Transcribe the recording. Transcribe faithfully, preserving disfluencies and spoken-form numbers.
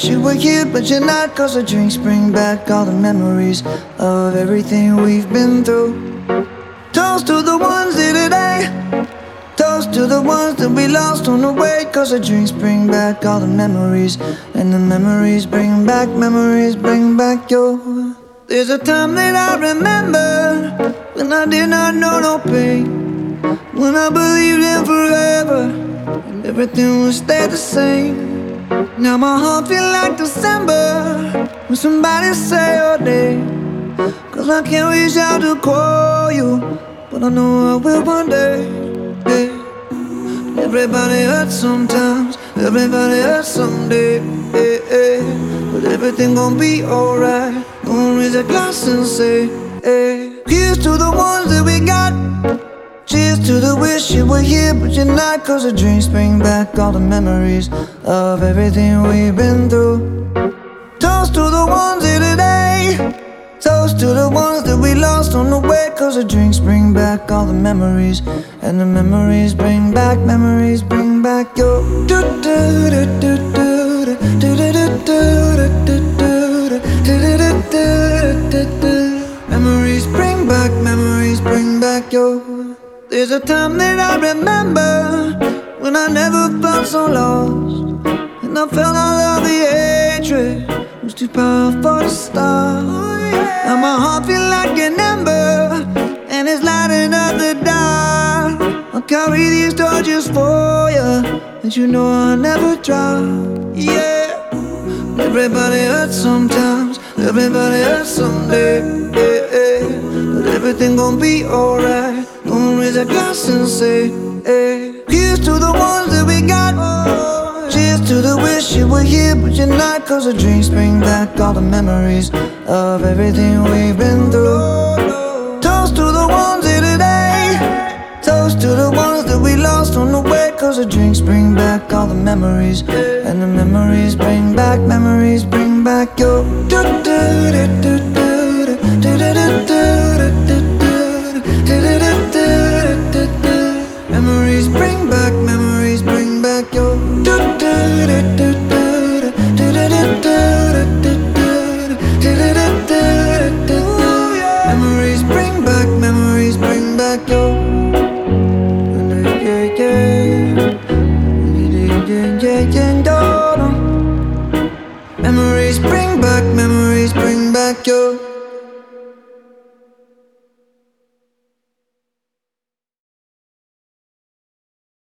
wish you were here, but you're not. Cause the drinks bring back all the memories of everything we've been through. Toast to the ones here today, toast to the ones that we lost on the way. Cause the drinks bring back all the memories, and the memories bring back, memories bring back your. There's a time that I remember when I did not know no pain, when I believed in forever and everything would stay the same. Now my heart feel like December when somebody say your name. Cause I can't reach out to call you, but I know I will one day. Hey. Everybody hurts sometimes, everybody hurts someday. Hey, hey. But everything gon' be alright. Gonna raise a glass and say, hey. Here's to the ones that we got. Cheers to the wish you were here, but you're not. Cause the drinks bring back all the memories of everything we've been through. Toast to the ones here today, toast to the ones that we lost on the way. Cause the drinks bring back all the memories, and the memories bring back, memories bring back your. Memories bring back, memories bring back your. There's a time that I remember when I never felt so lost, and I felt all of the hatred was too powerful to stop. Now my heart feel like an ember, and it's lighting up the dark. I'll carry these torches for you, and you know I'll never drop. Yeah. Everybody hurts sometimes, everybody hurts someday. Yeah, yeah. But everything gon' be alright. Gonna raise a glass and say, hey. Here's to the ones that we got. Cheers to the wish you were here, but you're not. Cause the drinks bring back all the memories of everything we've been through. Toast to the ones here today, toast to the ones that we lost on the way. Cause the drinks bring back all the memories, and the memories bring back, memories bring back your. Memories bring back, memories bring back your. Memories bring back, memories bring back your. Memories bring back, memories bring back your.